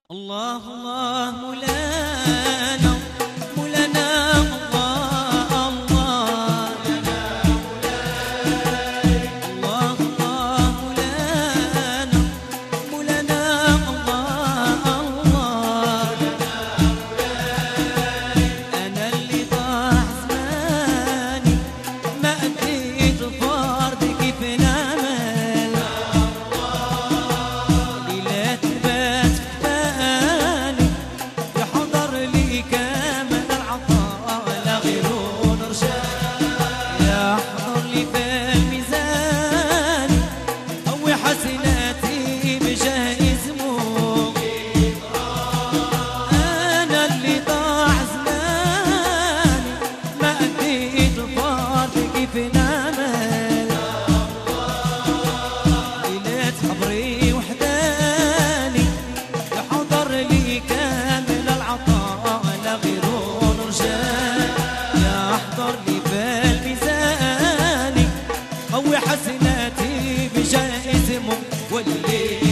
الله الله مولانا مولانا الله الله الله الله مولانا مولانا الله الله أنا اللي ضاع زماني ما أدريت فرد كيف نعمل ليلات بات بالي يحضر لي كامل العطاء لا غيره نرجع يحضر لي في الميزان قوي حسناتي بجاه اسمه أنا اللي ضاع زماني ما أديت فرد كيف نعمل ليلات حضري وحداني يحضر لي كامل العطاء لا غيره نرجع يحضر لي في الميزان قوي حسناتي بجاه اسمه والليل